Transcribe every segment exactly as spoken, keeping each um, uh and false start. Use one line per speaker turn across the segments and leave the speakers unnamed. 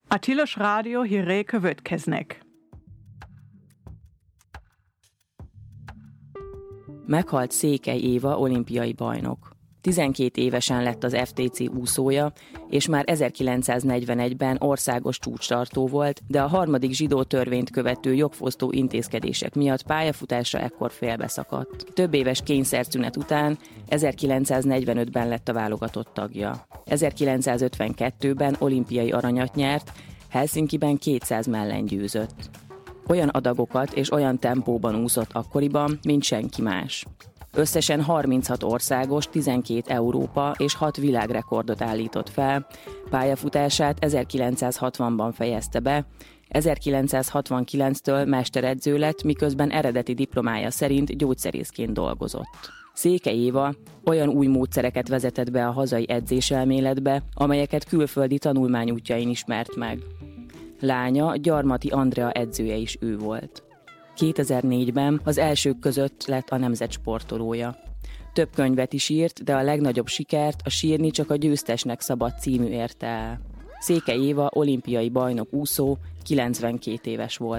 A Tilos Rádió hírei következnek.
Meghalt Székely Éva olimpiai bajnok. tizenkét évesen lett az ef té cé úszója, és már ezerkilencszáznegyvenegyben országos csúcstartó volt, de a harmadik zsidó törvényt követő jogfosztó intézkedések miatt pályafutása ekkor félbeszakadt. Több éves kényszerszünet után ezerkilencszáznegyvenötben lett a válogatott tagja. ezerkilencszázötvenkettőben olimpiai aranyat nyert, Helsinkiben kétszáz mellen győzött. Olyan adagokat és olyan tempóban úszott akkoriban, mint senki más. Összesen harminchat országos, tizenkét Európa és hat világrekordot állított fel, pályafutását ezerkilencszázhatvanban fejezte be, ezerkilencszázhatvankilenctől mesteredző lett, miközben eredeti diplomája szerint gyógyszerészként dolgozott. Székely Éva olyan új módszereket vezetett be a hazai edzéselméletbe, amelyeket külföldi tanulmányútjain ismert meg. Lánya, Gyarmati Andrea edzője is ő volt. kétezer-négyben az elsők között lett a nemzet sportolója. Több könyvet is írt, de a legnagyobb sikert a Sírni csak a győztesnek szabad című érte el. Székely Éva olimpiai bajnok úszó, kilencvenkét éves volt.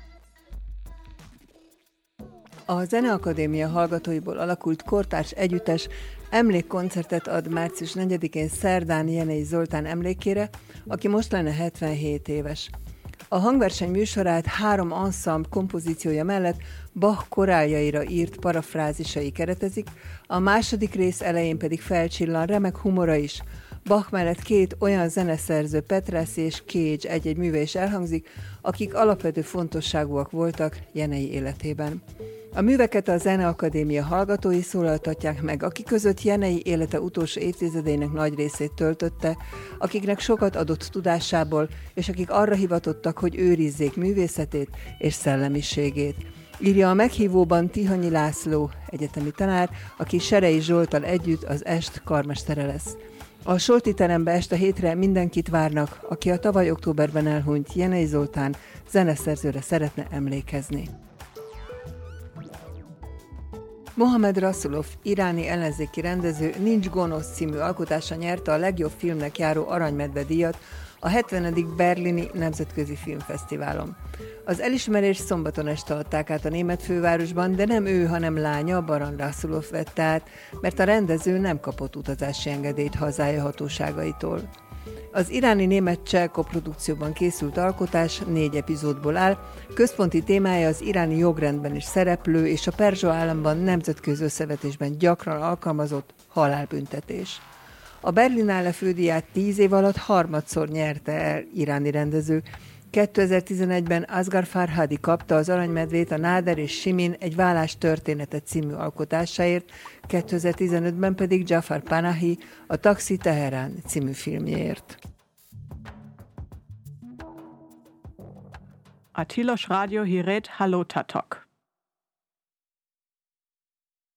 A Zeneakadémia hallgatóiból alakult kortárs együttes emlékkoncertet ad március negyedikén szerdán Jenei Zoltán emlékére, aki most lenne hetvenhét éves. A hangverseny műsorát három ensemble kompozíciója mellett Bach koráljaira írt parafrázisai keretezik, a második rész elején pedig felcsillan remek humora is. Bach mellett két olyan zeneszerző, Petrassi és Cage egy-egy műve is elhangzik, akik alapvető fontosságúak voltak Jenei életében. A műveket a Zeneakadémia hallgatói szólaltatják meg, akik között Jenei élete utolsó évtizedének nagy részét töltötte, akiknek sokat adott tudásából, és akik arra hivatottak, hogy őrizzék művészetét és szellemiségét. Írja a meghívóban Tihanyi László, egyetemi tanár, aki Serei Zsolttal együtt az est karmestere lesz. A Solti terembe este hétre mindenkit várnak, aki a tavaly októberben elhunyt Jenei Zoltán zeneszerzőre szeretne emlékezni. Mohamed Rasulov, iráni ellenzéki rendező Nincs gonosz című alkotása nyerte a legjobb filmnek járó Aranymedve díjat a hetvenedik berlini nemzetközi filmfesztiválon. Az elismerést szombaton este adták át a német fővárosban, de nem ő, hanem lánya, Baran Rasulov vette át, mert a rendező nem kapott utazási engedélyt hazája hatóságaitól. Az iráni-német cseh koprodukcióban készült alkotás négy epizódból áll, központi témája az iráni jogrendben is szereplő és a Perzsa államban nemzetközi összevetésben gyakran alkalmazott halálbüntetés. A Berlinale fődíját tíz év alatt harmadszor nyerte el iráni rendező. kétezer-tizenegyben Asghar Farhadi kapta az Aranymedvét a Náder és Simin egy vállás története című alkotásáért, kétezer-tizenötben pedig Jafar Panahi a Taxi Teherán című filmjéért.
A Tilos Rádió hírét hallottatok.